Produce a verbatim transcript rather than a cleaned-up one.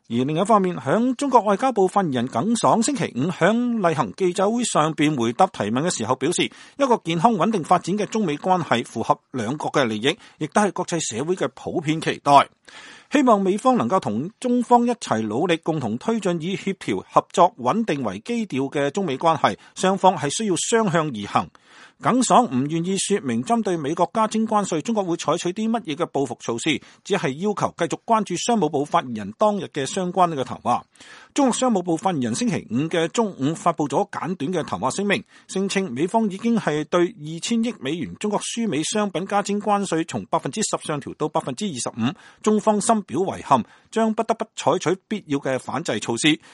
而另一方面，響中國外交部發言人耿爽星期五響例行記者會上邊回答提問嘅時候表示，一個健康穩定發展嘅中美關係符合兩國嘅利益，亦都係國際社會嘅普遍期待。希望美方能夠同中方一齊努力，共同推進以協調、合作、穩定為基調嘅中美關係，雙方係需要雙向而行。耿爽唔願意說明針對美國加徵關稅，中國會採取啲乜嘢嘅報復措施，只係要求繼續關注商務部發言人當日嘅相關呢個談話。中國商務部發言人星期五嘅中午發布咗簡短嘅談話聲明，聲稱美方已經係對二千億美元中國輸美商品加徵關稅從百分之十上調到百分之二十五，中方深表遺憾，將不得不採取必要嘅反制措施。